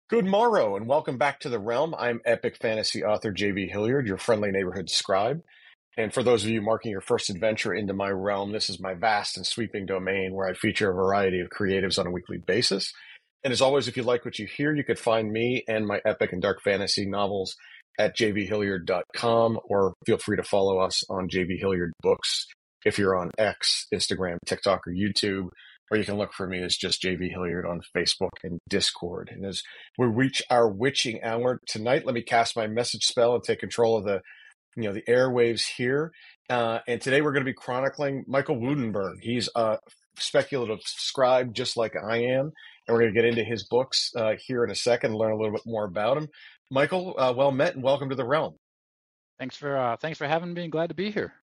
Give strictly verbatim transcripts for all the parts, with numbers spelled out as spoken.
Good morrow, and welcome back to the realm. I'm epic fantasy author J B Hilliard, your friendly neighborhood scribe. And for those of you marking your first adventure into my realm, this is my vast and sweeping domain where I feature a variety of creatives on a weekly basis. And as always, if you like what you hear, you could find me and my epic and dark fantasy novels at j b hilliard dot com, or feel free to follow us on J B Hilliard Books if you're on X, Instagram, TikTok, or YouTube. Or you can look for me as just J B Hilliard on Facebook and Discord. And as we reach our witching hour tonight, let me cast my message spell and take control of the, you know, the airwaves here. Uh, and today we're going to be chronicling Michael Woudenberg. He's a speculative scribe just like I am. And we're going to get into his books uh, here in a second and learn a little bit more about him. Michael, uh, well met and welcome to the realm. Thanks for uh, thanks for having me and glad to be here.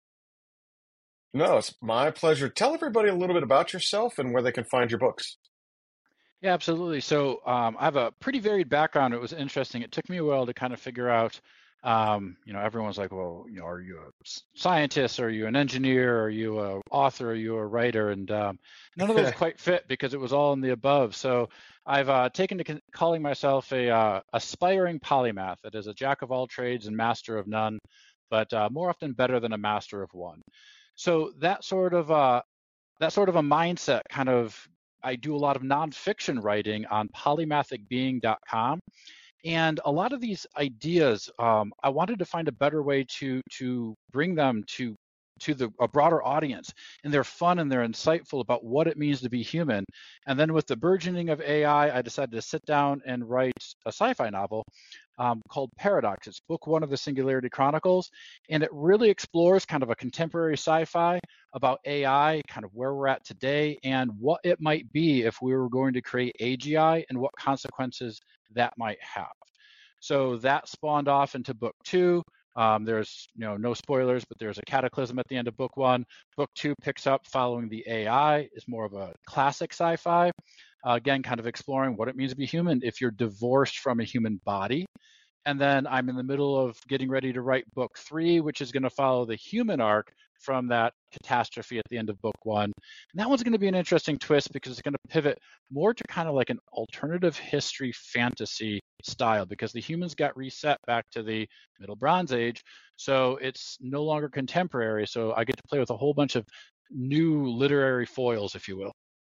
No, it's my pleasure. Tell everybody a little bit about yourself and where they can find your books. Yeah, absolutely. So um, I have a pretty varied background. It was interesting. It took me a while to kind of figure out, um, you know, everyone's like, well, you know, are you a scientist? Are you an engineer? Are you a author? Are you a writer? And um, none of those quite fit because it was all in the above. So I've uh, taken to calling myself a uh, aspiring polymath. That is a jack of all trades and master of none, but uh, more often better than a master of one. So that sort of uh, that sort of a mindset kind of, I do a lot of nonfiction writing on polymathic being dot com. And a lot of these ideas, um, I wanted to find a better way to to bring them to to the a broader audience, and they're fun and they're insightful about what it means to be human. And then with the burgeoning of A I, I decided to sit down and write a sci-fi novel um, called Paradox. It's book one of the Singularity Chronicles, and it really explores kind of a contemporary sci-fi about A I, kind of where we're at today, and what it might be if we were going to create A G I and what consequences that might have. So that spawned off into book two. Um, there's, you know, no spoilers, but there's a cataclysm at the end of book one. Book two picks up following the A I. It's more of a classic sci-fi. Uh, again, kind of exploring what it means to be human if you're divorced from a human body. And then I'm in the middle of getting ready to write book three, which is going to follow the human arc from that catastrophe at the end of book one. And that one's going to be an interesting twist because it's going to pivot more to kind of like an alternative history fantasy style, because the humans got reset back to the Middle Bronze Age. So it's no longer contemporary. So I get to play with a whole bunch of new literary foils, if you will.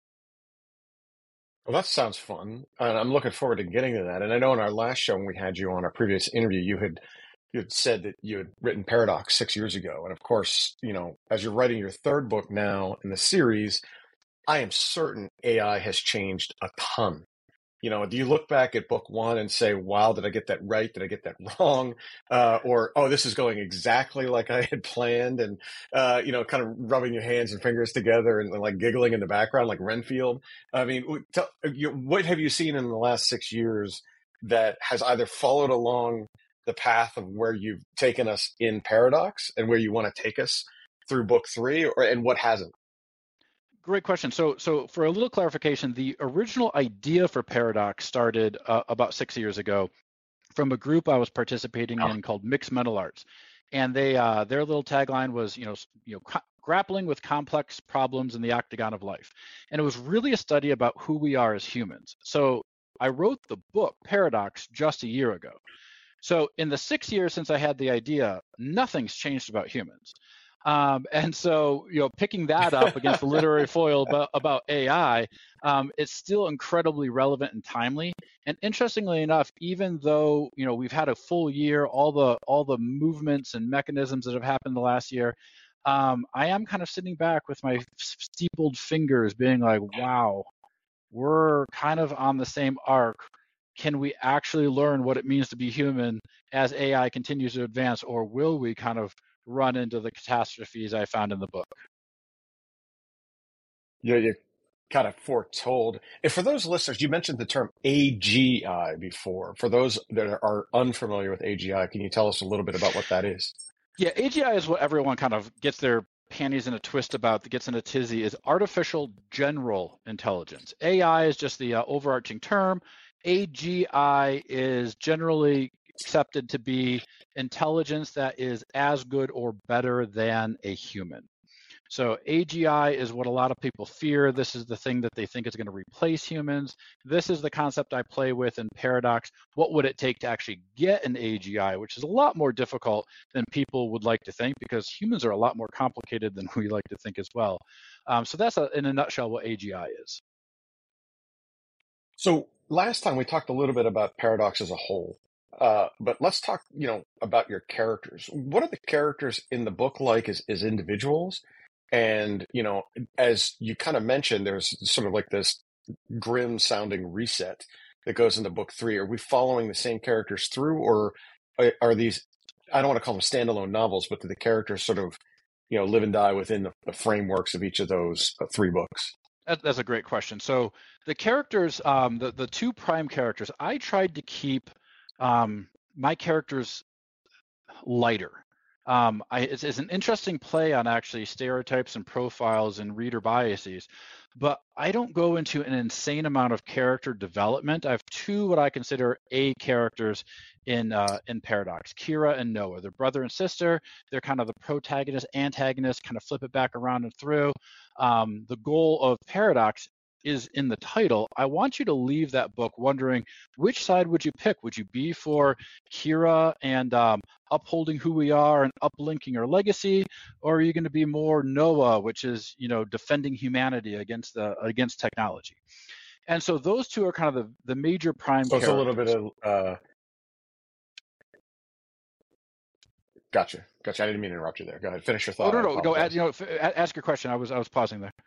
Well, that sounds fun, and I'm looking forward to getting to that. And I know in our last show, when we had you on our previous interview, you had you had said that you had written Paradox six years ago. And of course, you know, as you're writing your third book now in the series, I am certain A I has changed a ton. You know, do you look back at book one and say, wow, did I get that right? Did I get that wrong? Uh, or, oh, this is going exactly like I had planned. And, uh, you know, kind of rubbing your hands and fingers together and, and like giggling in the background, like Renfield. I mean, tell, you, what have you seen in the last six years that has either followed along the path of where you've taken us in Paradox and where you want to take us through book three, or and what hasn't? Great question. So, so for a little clarification, the original idea for Paradox started uh, about six years ago from a group I was participating in called Mixed Mental Arts, and they uh, their little tagline was, you know, you know, co- grappling with complex problems in the octagon of life, and it was really a study about who we are as humans. So I wrote the book Paradox just a year ago. So in the six years since I had the idea, nothing's changed about humans. Um, and so, you know, picking that up against the literary foil about, about A I, um, it's still incredibly relevant and timely. And interestingly enough, even though, you know, we've had a full year, all the all the movements and mechanisms that have happened the last year, um, I am kind of sitting back with my steepled fingers being like, wow, we're kind of on the same arc. Can we actually learn what it means to be human as A I continues to advance, or will we kind of run into the catastrophes I found in the book? Yeah, you kind of foretold. And for those listeners, you mentioned the term A G I before. For those that are unfamiliar with A G I, can you tell us a little bit about what that is? Yeah, A G I is what everyone kind of gets their panties in a twist about, that gets in a tizzy, is artificial general intelligence. A I is just the uh, overarching term. A G I is generally accepted to be intelligence that is as good or better than a human. So A G I is what a lot of people fear. This is the thing that they think is going to replace humans. This is the concept I play with in Paradox. What would it take to actually get an A G I, which is a lot more difficult than people would like to think, because humans are a lot more complicated than we like to think as well. Um, so that's a, in a nutshell what A G I is. So last time we talked a little bit about Paradox as a whole, uh, but let's talk, you know, about your characters. What are the characters in the book like as, as individuals? And, you know, as you kind of mentioned, there's sort of like this grim sounding reset that goes into book three. Are we following the same characters through, or are, are these, I don't want to call them standalone novels, but do the characters sort of, you know, live and die within the, the frameworks of each of those uh, three books? That's a great question. So the characters, um, the, the two prime characters, I tried to keep um, my characters lighter. Um, I, it's, it's an interesting play on actually stereotypes and profiles and reader biases, but I don't go into an insane amount of character development. I have two what I consider A characters in uh, in Paradox, Kira and Noah. They're brother and sister. They're kind of the protagonist, antagonist, kind of flip it back around and through. Um, the goal of Paradox is in the title. I want you to leave that book wondering, which side would you pick? Would you be for Kira and um, upholding who we are and uplinking our legacy, or are you going to be more Noah, which is, you know, defending humanity against the against technology? And so those two are kind of the, the major prime So it's characters. a little bit of uh, gotcha, gotcha. I didn't mean to interrupt you there. Go ahead, finish your thought. Oh no, no, go. Ask, you know, ask your question. I was I was pausing there.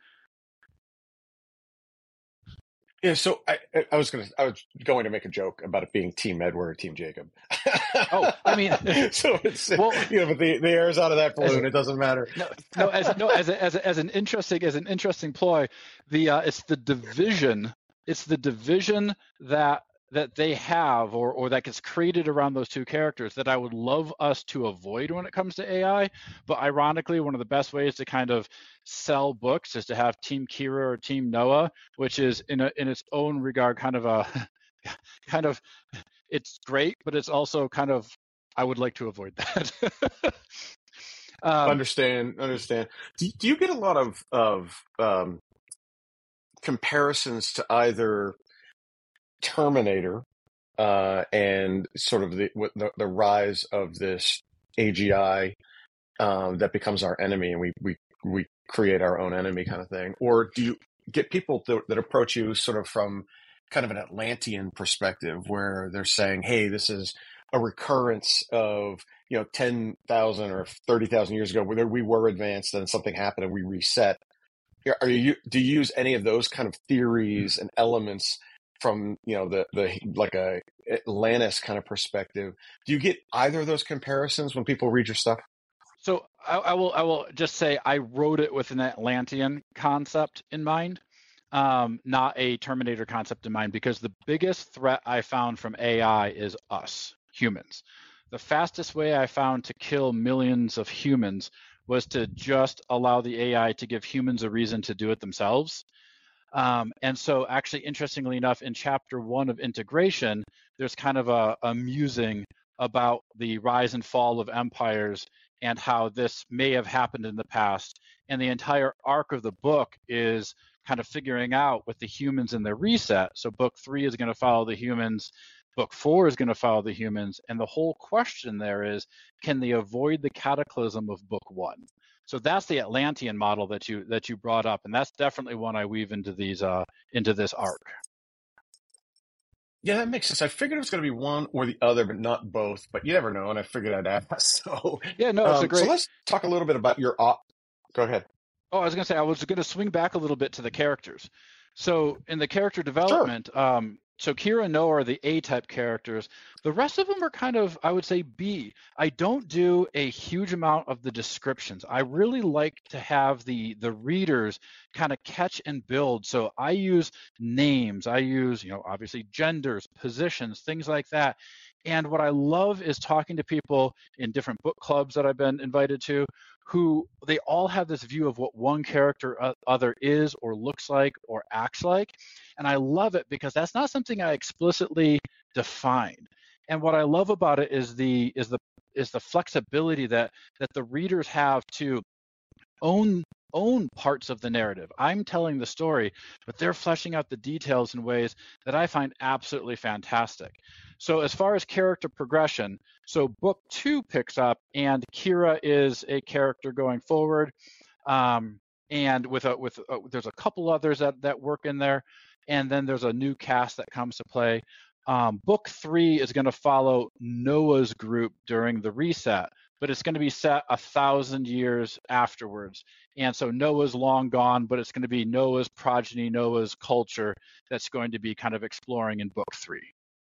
Yeah, so I, I was gonna, I was going to make a joke about it being Team Edward or Team Jacob. Oh, I mean, so it's well, you know, but the, the air's out of that balloon. As, it doesn't matter. No, no, as no, as a, as a, as an interesting as an interesting ploy, the uh, it's the division, it's the division that that they have, or or that gets created around those two characters, that I would love us to avoid when it comes to A I. But ironically, one of the best ways to kind of sell books is to have Team Kira or Team Noah, which is in a, in its own regard kind of a kind of it's great, but it's also kind of, I would like to avoid that. um, understand, understand. Do, do you get a lot of of um, comparisons to either Terminator uh, and sort of the, the the rise of this A G I um, that becomes our enemy, and we we we create our own enemy kind of thing? Or do you get people that, that approach you sort of from kind of an Atlantean perspective, where they're saying, hey, this is a recurrence of, you know, ten thousand or thirty thousand years ago, where we were advanced and something happened and we reset? Are you, do you use any of those kind of theories and elements from, you know, the, the like a Atlantis kind of perspective? Do you get either of those comparisons when people read your stuff? So I, I will I will just say I wrote it with an Atlantean concept in mind, um, not a Terminator concept in mind, because the biggest threat I found from A I is us, humans. The fastest way I found to kill millions of humans was to just allow the A I to give humans a reason to do it themselves. Um, and so actually, interestingly enough, in chapter one of Integration, there's kind of a, a musing about the rise and fall of empires and how this may have happened in the past. And the entire arc of the book is kind of figuring out with the humans and their reset. So book three is going to follow the humans. Book four is going to follow the humans. And the whole question there is, can they avoid the cataclysm of book one? So that's the Atlantean model that you that you brought up, and that's definitely one I weave into these uh, into this arc. Yeah, that makes sense. I figured it was going to be one or the other, but not both. But you never know, and I figured I'd ask. So yeah, no, it's um, a great. So let's talk a little bit about your op. Go ahead. Oh, I was going to say I was going to swing back a little bit to the characters. So in the character development, sure. um, so Kira and Noah are the A-type characters. The rest of them are kind of, I would say, B. I don't do a huge amount of the descriptions. I really like to have the the readers kind of catch and build. So I use names. I use, you know, obviously genders, positions, things like that. And what I love is talking to people in different book clubs that I've been invited to, who they all have this view of what one character or other is or looks like or acts like. And I love it because that's not something I explicitly define. And what I love about it is the is the is the flexibility that that the readers have to own own parts of the narrative. I'm telling the story, but they're fleshing out the details in ways that I find absolutely fantastic. So as far as character progression, so book two picks up, and Kira is a character going forward, um, and with a with a, there's a couple others that that work in there, and then there's a new cast that comes to play. Um, book three is going to follow Noah's group during the reset, but it's going to be set a thousand years afterwards. And so Noah's long gone, but it's going to be Noah's progeny, Noah's culture that's going to be kind of exploring in book three.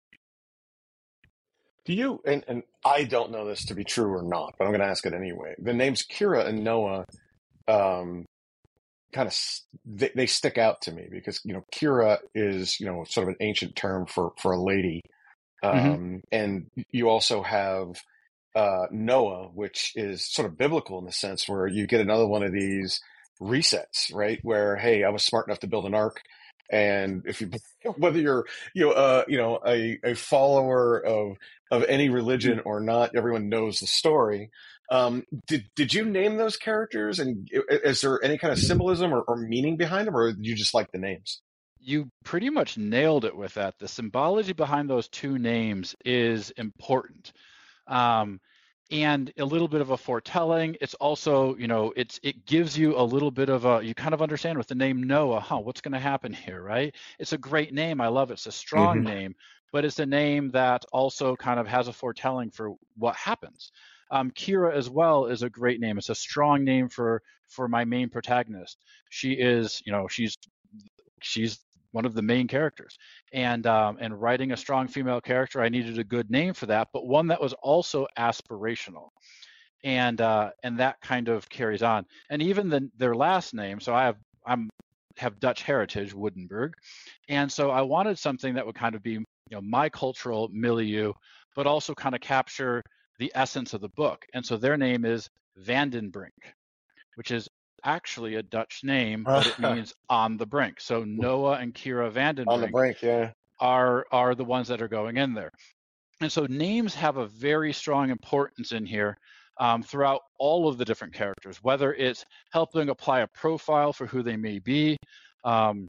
Do you, and, and I don't know this to be true or not, but I'm going to ask it anyway. The names Kira and Noah um, kind of, they, they stick out to me because, you know, Kira is, you know, sort of an ancient term for, for a lady. Um, Mm-hmm. And you also have uh, Noah, which is sort of biblical in the sense where you get another one of these resets, right? Where, hey, I was smart enough to build an ark. And if you, whether you're, you know, uh, you know, a, a follower of, of any religion or not, everyone knows the story. Um, did, did you name those characters? And is there any kind of symbolism or, or meaning behind them, or do you just like the names? You pretty much nailed it with that. The symbology behind those two names is important. Um, and a little bit of a foretelling. It's also, you know, it's it gives you a little bit of a, you kind of understand with the name Noah, huh, what's going to happen here, right? It's a great name. I love it. It's a strong Mm-hmm. name, but it's a name that also kind of has a foretelling for what happens. Um, Kira as well is a great name. It's a strong name for for my main protagonist. She is, you know, she's she's one of the main characters, and um, and writing a strong female character, I needed a good name for that, but one that was also aspirational, and uh, and that kind of carries on. And even the, their last name, so I have I'm have Dutch heritage, Woudenberg, and so I wanted something that would kind of be, you know, my cultural milieu, but also kind of capture the essence of the book. And so their name is Vandenbrink, which is actually a Dutch name, but it means on the brink. So Noah and Kira On the Vandenbrink brink, yeah. are are the ones that are going in there. And so names have a very strong importance in here um, throughout all of the different characters, whether it's helping apply a profile for who they may be, um,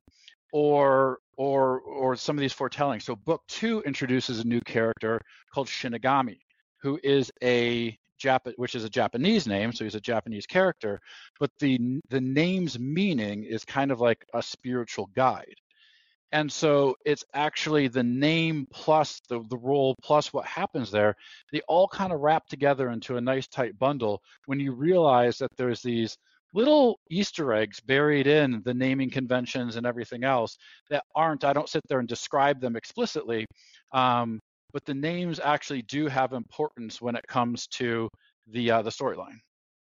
or or or some of these foretellings. So book two introduces a new character called Shinigami, who is a Jap- which is a Japanese name, so he's a Japanese character, but the the name's meaning is kind of like a spiritual guide. And so it's actually the name plus the, the role plus what happens there. They all kind of wrap together into a nice tight bundle when you realize that there's these little Easter eggs buried in the naming conventions and everything else that aren't, I don't sit there and describe them explicitly, um, but the names actually do have importance when it comes to the uh, the storyline.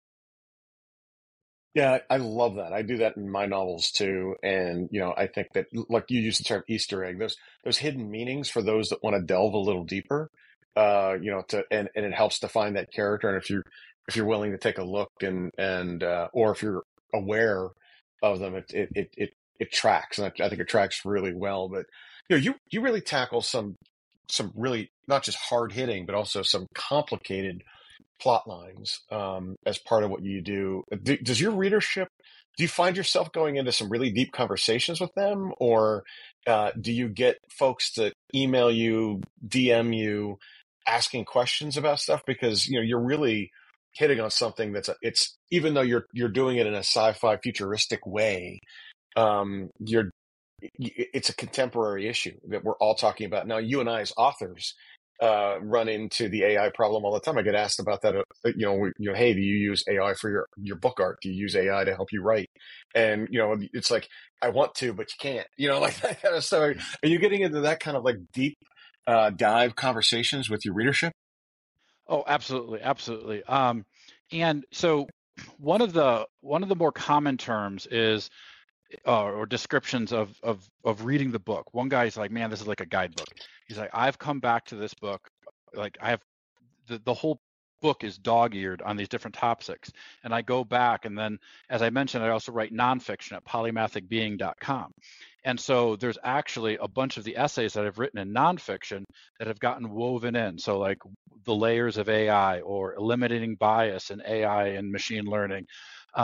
Yeah, I love that. I do that in my novels too. And, you know, I think that, like you use the term Easter egg, those, those hidden meanings for those that want to delve a little deeper, uh, you know, to, and, and it helps define that character. And if you, if you're willing to take a look and, and, uh, or if you're aware of them, it, it, it, it, it tracks. And I, I think it tracks really well. But, you know, you, you really tackle some, some really not just hard hitting, but also some complicated plot lines um, as part of what you do. do. Does your readership, do you find yourself going into some really deep conversations with them, or uh, do you get folks to email you, D M you, asking questions about stuff? Because you know you're really hitting on something that's a, it's even though you're you're doing it in a sci-fi futuristic way, um, you're it's a contemporary issue that we're all talking about now. You and I, as authors, uh, run into the A I problem all the time. I get asked about that. Uh, you know, we, you know, hey, do you use A I for your your book art? Do you use A I to help you write? And you know, it's like I want to, but you can't. You know, like that kind of stuff. Are you getting into that kind of like deep uh, dive conversations with your readership? Oh, absolutely, absolutely. Um, and so one of the one of the more common terms is uh, or descriptions of of of reading the book. One guy's like, "Man, this is like a guidebook." He's like, "I've come back to this book, like I have the the whole book is dog-eared on these different topics, and I go back, and then, as I mentioned, I also write nonfiction at polymathic being dot com, and so there's actually a bunch of the essays that I've written in nonfiction that have gotten woven in. So like the layers of A I or eliminating bias in A I and machine learning." Um,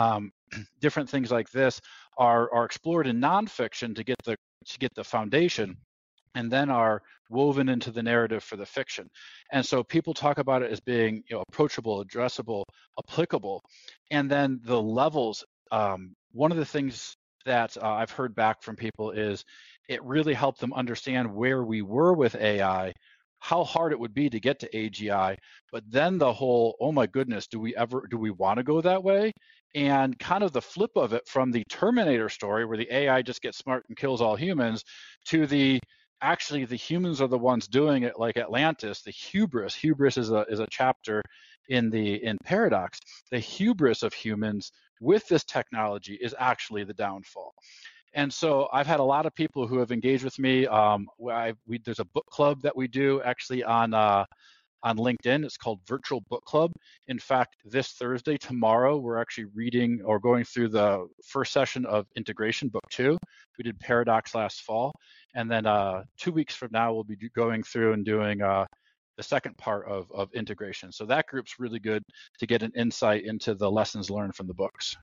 different things like this are are explored in nonfiction to get the to get the foundation, and then are woven into the narrative for the fiction. And so people talk about it as being, you know, approachable, addressable, applicable, and then the levels. Um, one of the things that uh, I've heard back from people is it really helped them understand where we were with A I, how hard it would be to get to A G I, but then the whole, oh my goodness, do we ever, do we want to go that way? And kind of the flip of it from the Terminator story where the A I just gets smart and kills all humans to the actually the humans are the ones doing it, like Atlantis, the hubris. Hubris is a is a chapter in the in Paradox. The hubris of humans with this technology is actually the downfall. And so I've had a lot of people who have engaged with me. Um, I, we, there's a book club that we do actually on uh, on LinkedIn. It's called Virtual Book Club. In fact, this Thursday, tomorrow, we're actually reading or going through the first session of Integration, Book Two. We did Paradox last fall. And then uh, two weeks from now, we'll be going through and doing uh, the second part of, of Integration. So that group's really good to get an insight into the lessons learned from the books.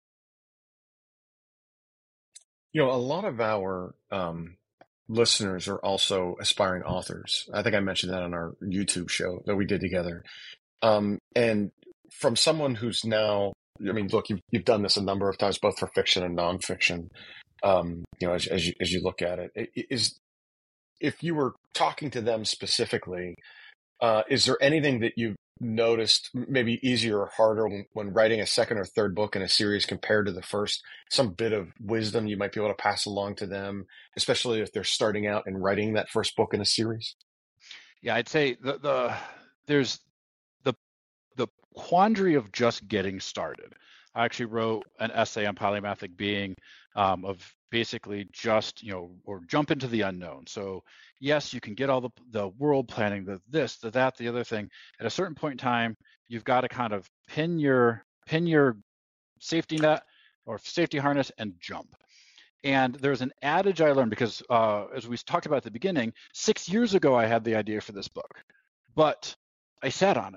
You know, a lot of our um, listeners are also aspiring authors. I think I mentioned that on our YouTube show that we did together. Um, and from someone who's now, I mean, look, you've, you've done this a number of times, both for fiction and nonfiction. Um, you know, as, as you as you look at it, it, is if you were talking to them specifically, uh, is there anything that you've noticed maybe easier or harder when, when writing a second or third book in a series compared to the first? Some bit of wisdom you might be able to pass along to them, especially if they're starting out and writing that first book in a series? Yeah, I'd say the the there's the the quandary of just getting started. I actually wrote an essay on polymathic being um, of basically just, you know, or jump into the unknown. So yes, you can get all the the world planning, the this, the that, the other thing. At a certain point in time, you've got to kind of pin your pin your safety net or safety harness and jump. And there's an adage I learned because, uh, as we talked about at the beginning, six years ago I had the idea for this book, but I sat on it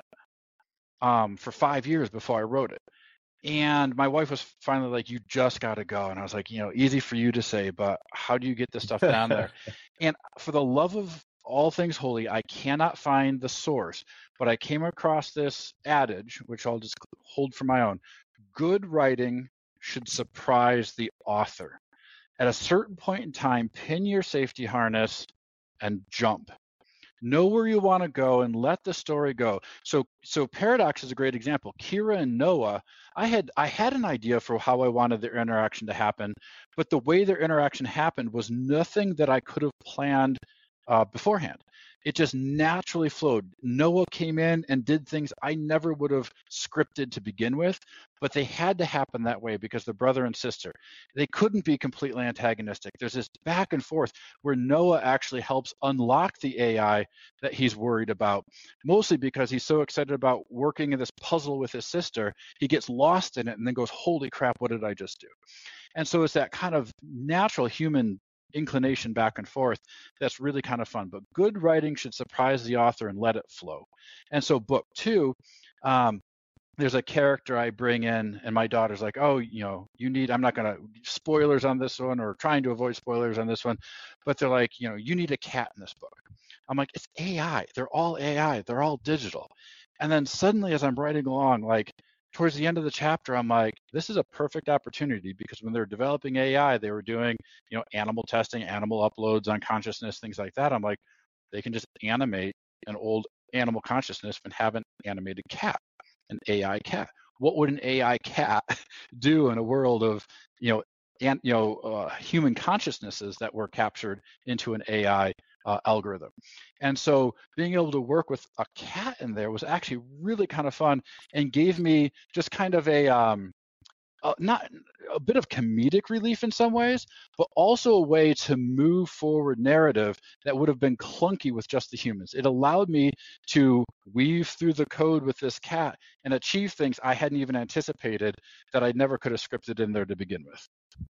um, for five years before I wrote it. And my wife was finally like, you just got to go. And I was like, you know, easy for you to say, but how do you get this stuff down there? And for the love of all things holy, I cannot find the source, but I came across this adage, which I'll just hold for my own. Good writing should surprise the author. At a certain point in time, pin your safety harness and jump. Know where you want to go and let the story go. So, so Paradox is a great example. Kira and Noah, I had I had an idea for how I wanted their interaction to happen, but the way their interaction happened was nothing that I could have planned uh, beforehand. It just naturally flowed. Noah came in and did things I never would have scripted to begin with, but they had to happen that way because they're brother and sister. They couldn't be completely antagonistic. There's this back and forth where Noah actually helps unlock the A I that he's worried about, mostly because he's so excited about working in this puzzle with his sister, he gets lost in it and then goes, holy crap, what did I just do? And so it's that kind of natural human inclination back and forth that's really kind of fun. But good writing should surprise the author and let it flow. And so book two, um, there's a character I bring in and my daughter's like, oh, you know, you need, I'm not going to spoilers on this one or trying to avoid spoilers on this one, but they're like, you know, you need a cat in this book. I'm like, it's A I. They're all A I. They're all digital. And then suddenly as I'm writing along, like towards the end of the chapter, I'm like, this is a perfect opportunity because when they're developing A I, they were doing, you know, animal testing, animal uploads on consciousness, things like that. I'm like, they can just animate an old animal consciousness and have an animated cat, an A I cat. What would an A I cat do in a world of, you know, and you know, uh, human consciousnesses that were captured into an A I uh, algorithm? And so being able to work with a cat in there was actually really kind of fun and gave me just kind of a um, uh, not a bit of comedic relief in some ways, but also a way to move forward narrative that would have been clunky with just the humans. It allowed me to weave through the code with this cat and achieve things I hadn't even anticipated that I never could have scripted in there to begin with.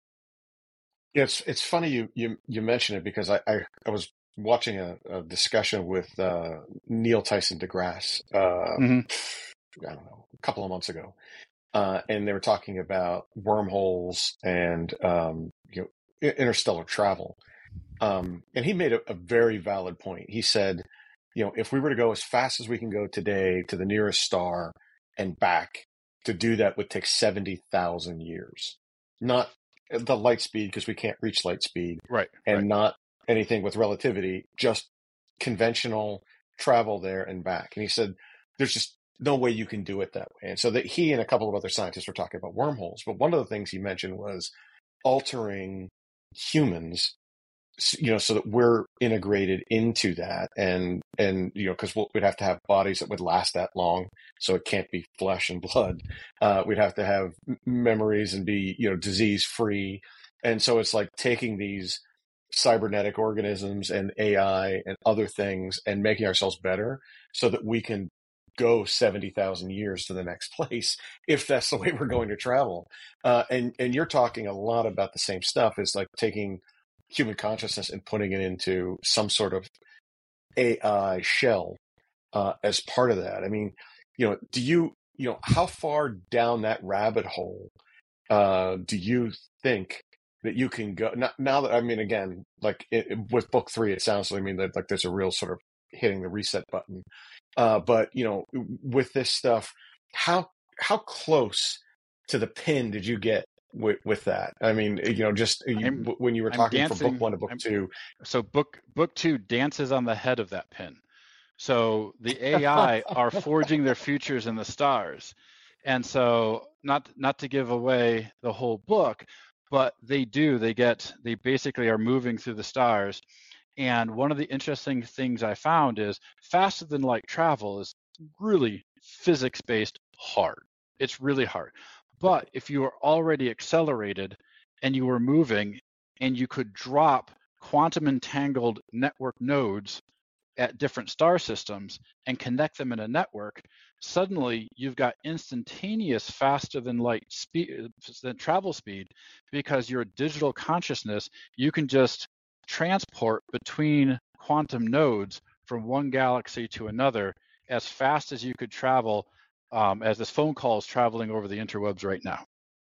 Yeah, it's it's funny you you you mention it because I I, I was watching a, a discussion with uh, Neil Tyson deGrasse. Uh, Mm-hmm. I don't know, a couple of months ago, uh, and they were talking about wormholes and um, you know interstellar travel. Um, and he made a, a very valid point. He said, you know, if we were to go as fast as we can go today to the nearest star and back, to do that would take seventy thousand years. Not the light speed, because we can't reach light speed, Right, right. and not anything with relativity, just conventional travel there and back. And he said, there's just no way you can do it that way. And so that he and a couple of other scientists were talking about wormholes. But one of the things he mentioned was altering humans, you know, so that we're integrated into that, and and you know, because we'll, we'd have to have bodies that would last that long, so it can't be flesh and blood. Uh, we'd have to have memories and be, you know, disease free, and so it's like taking these cybernetic organisms and A I and other things and making ourselves better so that we can go seventy thousand years to the next place, if that's the way we're going to travel. Uh, and, and you're talking a lot about the same stuff. It's like taking human consciousness and putting it into some sort of A I shell uh, as part of that. I mean, you know, do you, you know, how far down that rabbit hole uh, do you think that you can go now, now that, I mean, again, like it, with book three, it sounds like, I mean, that like there's a real sort of hitting the reset button. Uh, but you know, with this stuff, how, how close to the pin did you get with, with that? I mean, you know, just I'm you, when you were I'm talking from book dancing. one to book I'm, two. so book book two dances on the head of that pin. So the A I are forging their futures in the stars. And so not not to give away the whole book, but they do, they get, they basically are moving through the stars. And one of the interesting things I found is faster than light travel is really physics-based hard. It's really hard. But if you are already accelerated and you were moving and you could drop quantum entangled network nodes at different star systems and connect them in a network, suddenly you've got instantaneous faster than light speed, than travel speed, because your digital consciousness, you can just transport between quantum nodes from one galaxy to another as fast as you could travel, um, as this phone call is traveling over the interwebs right now.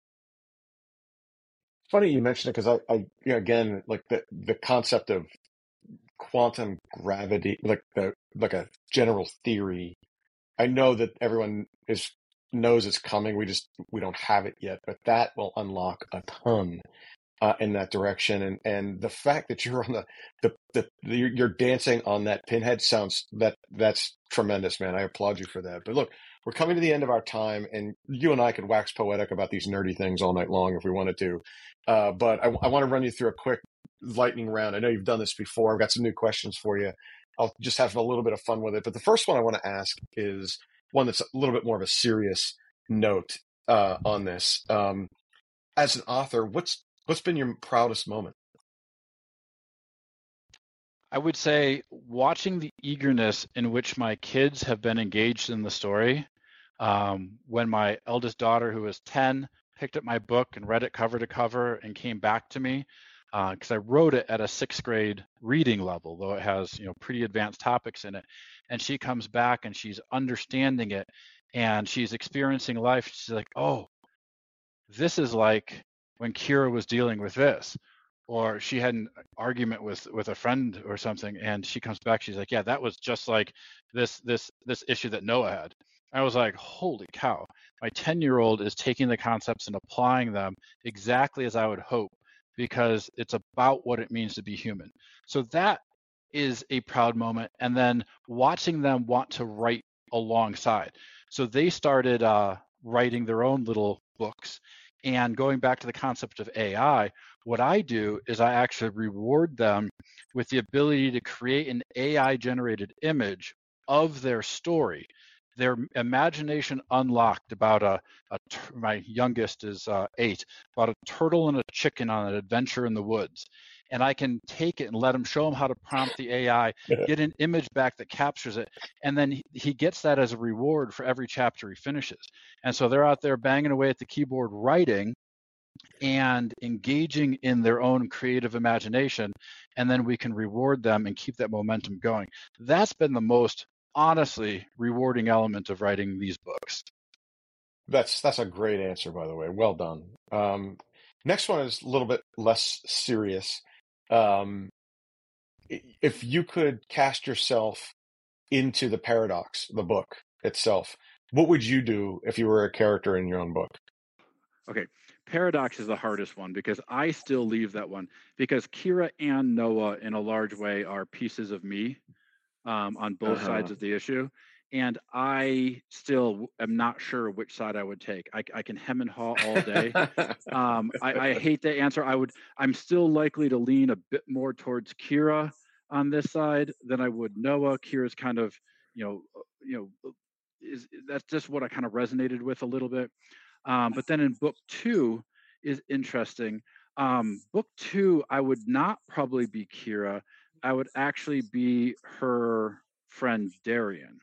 Funny you mentioned it, because I, I, you know, again, like the, the concept of quantum gravity, like the, like a general theory. I know that everyone is knows it's coming. We just, we don't have it yet, but that will unlock a ton uh, in that direction. And, and the fact that you're on the, the, the, the, you're you're dancing on that pinhead sounds, that that's tremendous, man. I applaud you for that. But look, we're coming to the end of our time, and you and I could wax poetic about these nerdy things all night long if we wanted to. Uh, but I, I want to run you through a quick lightning round. I know you've done this before. I've got some new questions for you. I'll just have a little bit of fun with it. But the first one I want to ask is one that's a little bit more of a serious note uh, on this. Um, as an author, what's what's been your proudest moment? I would say watching the eagerness in which my kids have been engaged in the story. Um, when my eldest daughter, who was ten, picked up my book and read it cover to cover and came back to me, because uh, I wrote it at a sixth grade reading level, though it has, you know, pretty advanced topics in it. And she comes back and she's understanding it and she's experiencing life. She's like, oh, this is like when Kira was dealing with this. Or she had an argument with with a friend or something, and she comes back, she's like, yeah, that was just like this this this issue that Noah had. I was like, holy cow, my ten year old is taking the concepts and applying them exactly as I would hope, because it's about what it means to be human. So that is a proud moment. And then watching them want to write alongside. So they started uh, writing their own little books. And going back to the concept of A I, what I do is I actually reward them with the ability to create an A I generated image of their story. Their imagination unlocked about a, a my youngest is uh, eight, about a turtle and a chicken on an adventure in the woods. And I can take it and let him, show him how to prompt the A I, get an image back that captures it. And then he, he gets that as a reward for every chapter he finishes. And so they're out there banging away at the keyboard writing and engaging in their own creative imagination. And then we can reward them and keep that momentum going. That's been the most honestly rewarding element of writing these books. That's that's a great answer, by the way. Well done. Um, next one is a little bit less serious. Um, if you could cast yourself into the Paradox, the book itself, what would you do if you were a character in your own book? Okay, Paradox is the hardest one because I still leave that one because Kira and Noah, in a large way, are pieces of me um, on both Uh-huh. sides of the issue. And I still am not sure which side I would take. I, I can hem and haw all day. um, I, I hate the answer. I would. I'm still likely to lean a bit more towards Kira on this side than I would Noah. Kira's kind of, you know, you know, is that's just what I kind of resonated with a little bit. Um, but then in book two is interesting. Um, book two, I would not probably be Kira. I would actually be her friend Darian,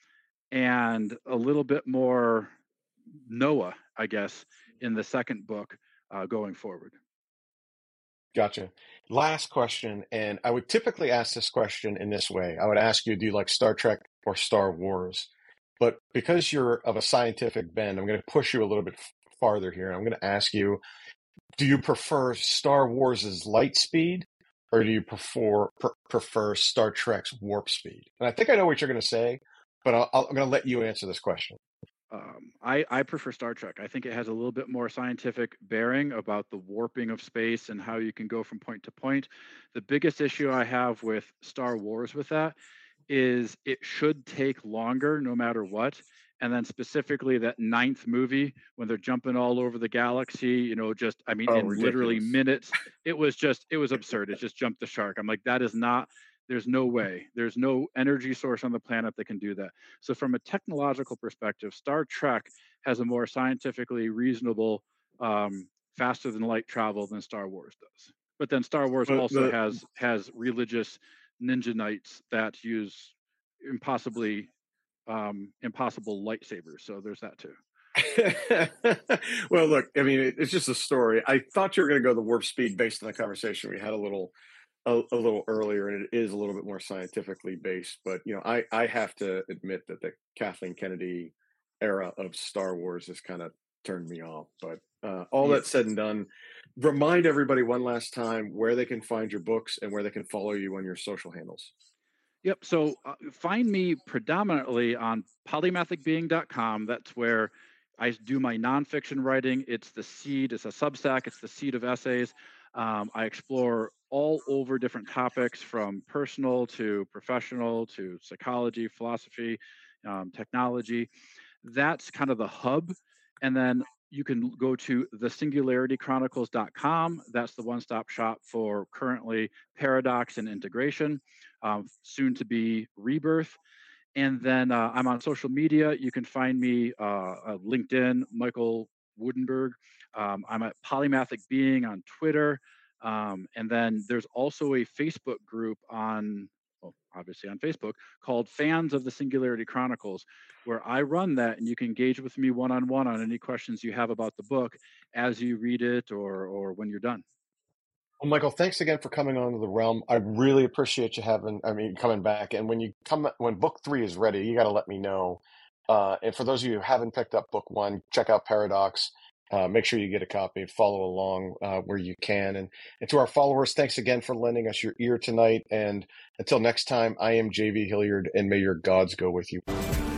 and a little bit more Noah, I guess, in the second book uh, going forward. Gotcha. Last question, and I would typically ask this question in this way. I would ask you, do you like Star Trek or Star Wars? But because you're of a scientific bend, I'm going to push you a little bit f- farther here. I'm going to ask you, do you prefer Star Wars' light speed, or do you prefer per, prefer Star Trek's warp speed? And I think I know what you're going to say, but I'll, I'll, I'm going to let you answer this question. Um, I, I prefer Star Trek. I think it has a little bit more scientific bearing about the warping of space and how you can go from point to point. The biggest issue I have with Star Wars with that is it should take longer no matter what. And then specifically that ninth movie when they're jumping all over the galaxy, you know, just, I mean, Oh, in literally ridiculous. minutes, it was just, it was absurd. It just jumped the shark. I'm like, that is not, there's no way. There's no energy source on the planet that can do that. So from a technological perspective, Star Trek has a more scientifically reasonable, um, faster than light travel than Star Wars does. But then Star Wars But also the has has religious ninja knights that use impossibly um, impossible lightsabers. So there's that too. well, look, I mean, it, it's just a story. I thought you were going to go the warp speed based on the conversation we had a little a, a little earlier, and it is a little bit more scientifically based. But you know, I I have to admit that the Kathleen Kennedy era of Star Wars has kind of turned me off. But uh, all Yeah. that said and done, remind everybody one last time where they can find your books and where they can follow you on your social handles. Yep. So uh, find me predominantly on polymathic being dot com. That's where I do my nonfiction writing. It's the seed. It's a Substack. It's the seed of essays. Um, I explore all over different topics from personal to professional to psychology, philosophy, um, technology. That's kind of the hub. And then you can go to the singularity chronicles dot com. That's the one-stop shop for currently Paradox and integration, um, soon to be Rebirth. And then uh, I'm on social media. You can find me uh, uh, LinkedIn, Michael Woodenberg. Um, I'm at Polymathic Being on Twitter. Um, and then there's also a Facebook group on, well, obviously on Facebook, called Fans of the Singularity Chronicles, where I run that, and you can engage with me one-on-one on any questions you have about the book as you read it or or when you're done. Well, Michael, thanks again for coming on to the realm. I really appreciate you having, I mean, coming back. And when you come, when book three is ready, you got to let me know. Uh, and for those of you who haven't picked up book one, check out Paradox. Uh, make sure you get a copy and follow along uh, where you can. And, and to our followers, thanks again for lending us your ear tonight. And until next time, I am J V Hilliard, and may your gods go with you.